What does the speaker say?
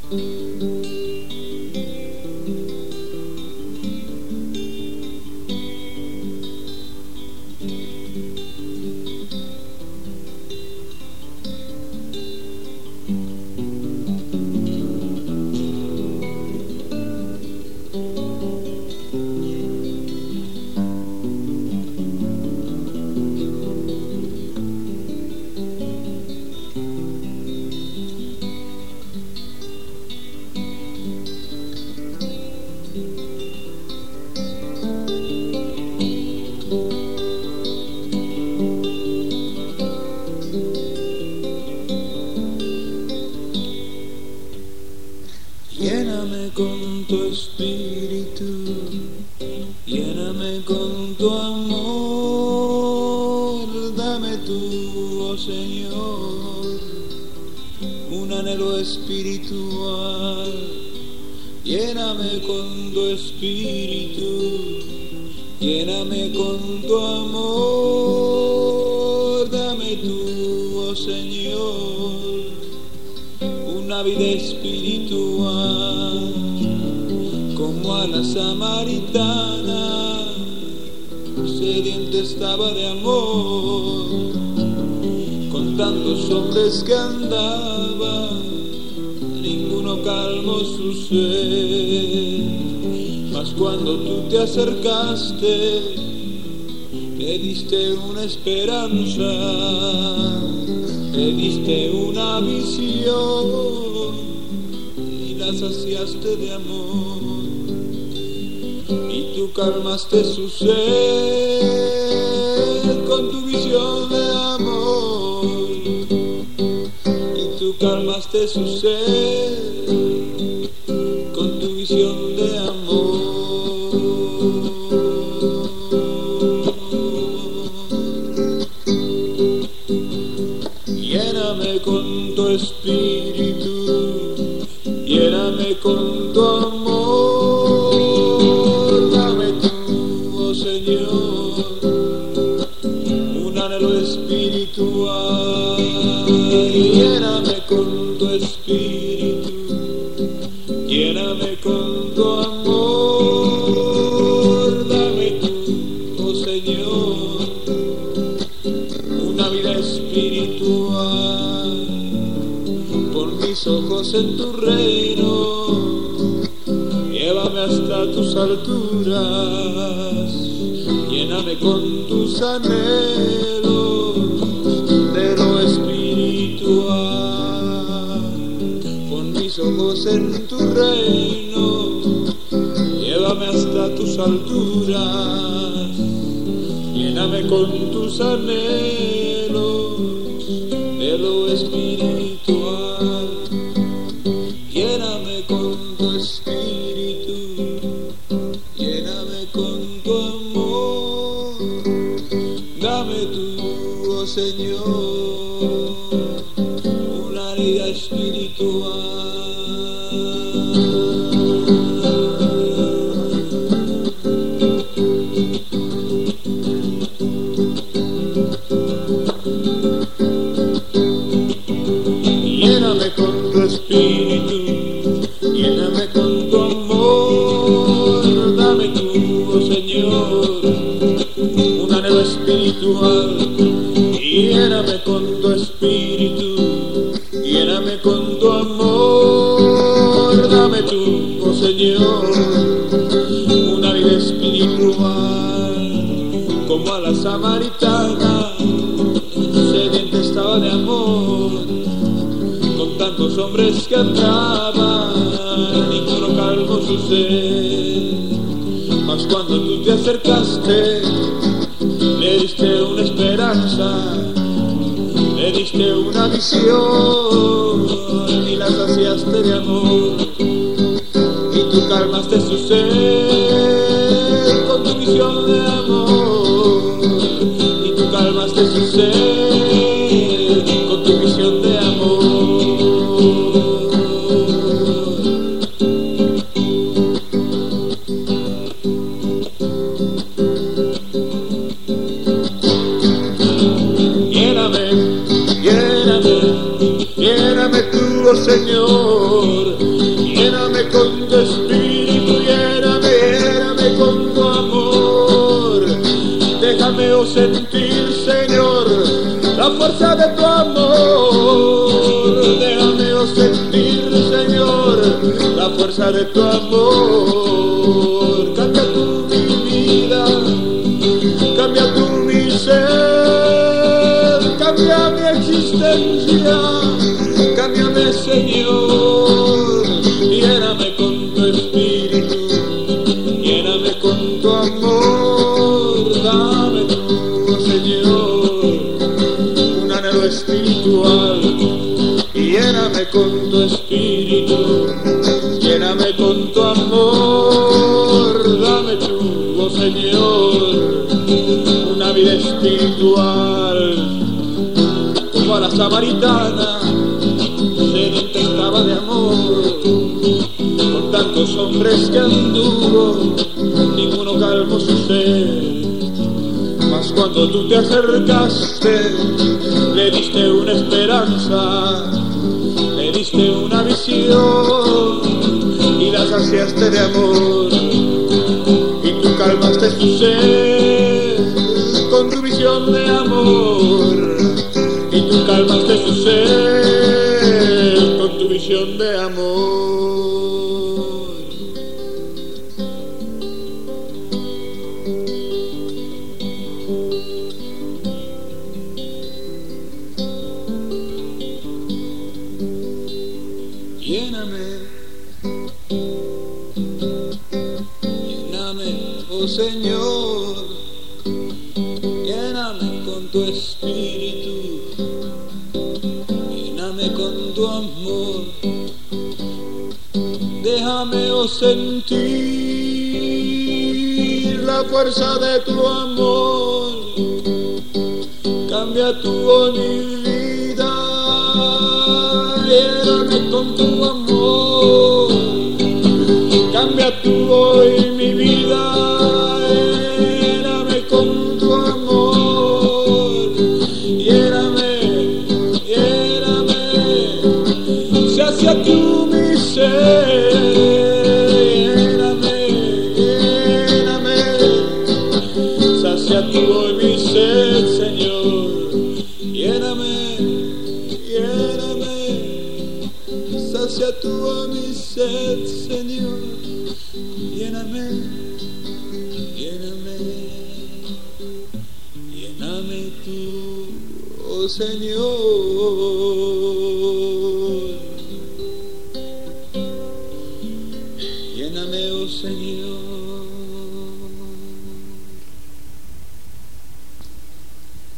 Lléname con tu espíritu, lléname con tu amor, dame tú, oh Señor, un anhelo espiritual. Lléname con tu espíritu, lléname con tu amor, dame tú, oh Señor, una vida espiritual, como a la samaritana, sedienta estaba de amor, con tantos hombres que andaba, ninguno calmó su sed, mas cuando tú te acercaste, le diste una esperanza, le diste una visión y la saciaste de amor, y tú calmaste su sed con tu visión de amor, y tú calmaste su sed con tu visión de amor. Lléname con tu espíritu, lléname con tu amor, dame tú, oh Señor, un anhelo espiritual. Lléname con tu espíritu, lléname con tu amor, dame tú, oh Señor, una vida espiritual. Pon mis ojos en tu reino, llévame hasta tus alturas, lléname con tus anhelos de lo espiritual. Pon mis ojos en tu reino, llévame hasta tus alturas, lléname con tus anhelos de lo espiritual. Lléname con tu espíritu, lléname con tu amor, dame tú, oh Señor, una vida espiritual. Lléname con tu espíritu, lléname con tu amor, dame tú, oh Señor, un anhelo espiritual. Lléname con tu espíritu, lléname con tu amor, dame tú, oh Señor, una vida espiritual, como a la samaritana, sedienta estaba de amor, con tantos hombres que andaban, ninguno calmó su sed, mas cuando tú te acercaste, le diste una esperanza, le diste una visión y la saciaste de amor, y tú calmaste su sed con tu visión de amor, y tú calmaste su sed con tu visión de amor. Lléname tú, oh Señor, esencia de tu amor. Cambia tú mi vida, cambia tú mi ser, cambia mi existencia, cámbiame Señor, lléname con tu espíritu, lléname con tu amor, dame tú, oh Señor, un anhelo espiritual, lléname con tu espíritu, lléname con tu amor, dame tú, oh Señor, una vida espiritual, como a la samaritana, sedienta estaba de amor, con tantos hombres que anduvo, ninguno calmó su sed, mas cuando tú te acercaste, le diste una esperanza, le diste una visión, y la saciaste de amor, y tú calmaste su sed, con tu visión de amor, y tú calmaste su sed, con tu visión de amor. Lléname, lléname, oh Señor, lléname con tu espíritu, lléname con tu amor, déjame, oh, sentir la fuerza de tu amor, cambia tu, oh, mi vida, lléname con tu amor, cambia tu hoy mi vida, lléname con tu amor, lléname, lléname, sacia tú mi ser, lléname, lléname, sacia tú hoy mi ser, Señor, lléname, lléname, sacia tú a mi sed, Señor, lléname, lléname, lléname tú, oh Señor, lléname, oh Señor.